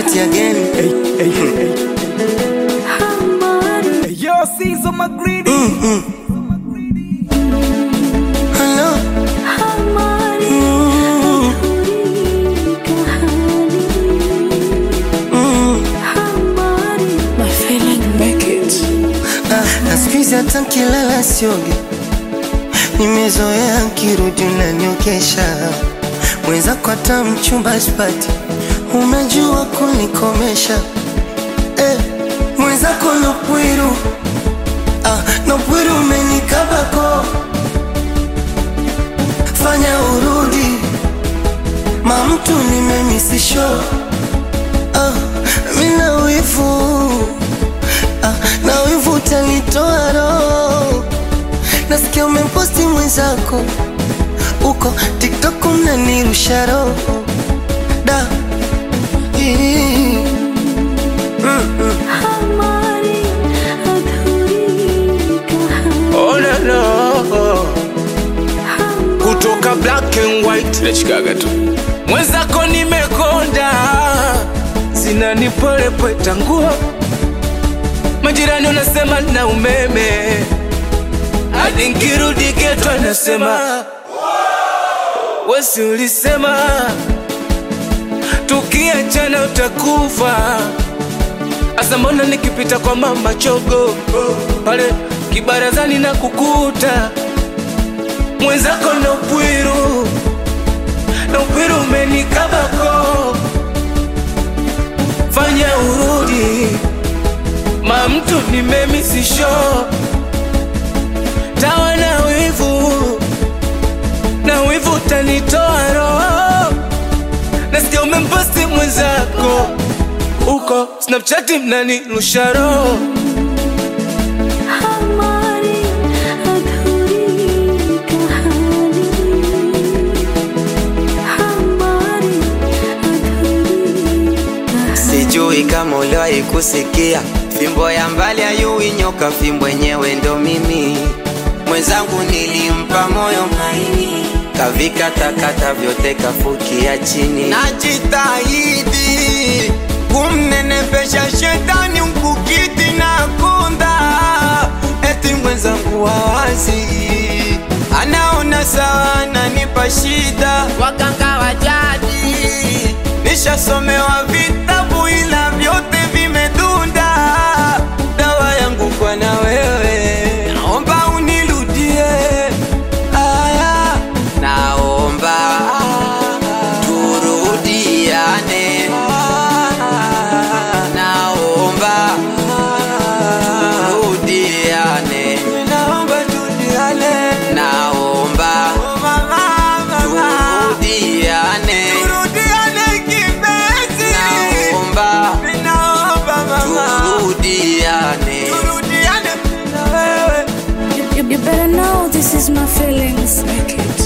party again. Hey, yo, Caesar McGreedy. Hello. My feeling make it. Naskizi hata nkilala sioge, nimezoea nkirudi unaniokesha. Mwenzako hata mchumba sipati, umejua kunikomesha. Mwenzako nopwiru, nopwiru umenikabako. Fanya urudi, mamtu nimemisisho. Mina wivu, na wivu utanitoa roho. Nasikia umeposti mwenzako uko TikTok unanirusha roho. Da Oh no no, kutoka black and white nachikaga tu. Mwenzako nimekonda, zinanipolepweta nguo. Majirani unasema na umeme, hadi nkirudi geto anasema wesi ulisema tukiachana utakufa. Asa mbona nikipita kwa mama chogo pale kibarazani na kukuta mwenzako na upwiru umenikabako. Fanya urudi, mamtu nimemisisho. Tawa na wivu utanitoa roho. Nasikia umemposti mwenzako uko Snapchat mnanirusha roho. Sijui kama uliwahi kusikia, fimbo ya mbali hayui nyoka, fimbo yenyewe ndo mimi. Mwenzangu nilimpa moyo maini, kavikata vyote kafukia chini. Najitahidi kumnenepesha shetani mkukiti na kunda. Eti mwenzangu wawazi anaona sawa ananipa shida. Waganga wa jadi nishasomewa vitabu ila vyote vimedunda. Dawa yangu kwa na wewe, naomba unirudie. Naomba turudiane. Naomba turudiane. Naomba turudiane. Naomba turudiane. Turudiane kipenzi. Naomba turudiane. Turudiane na wewe. You better know this is my feelings make it.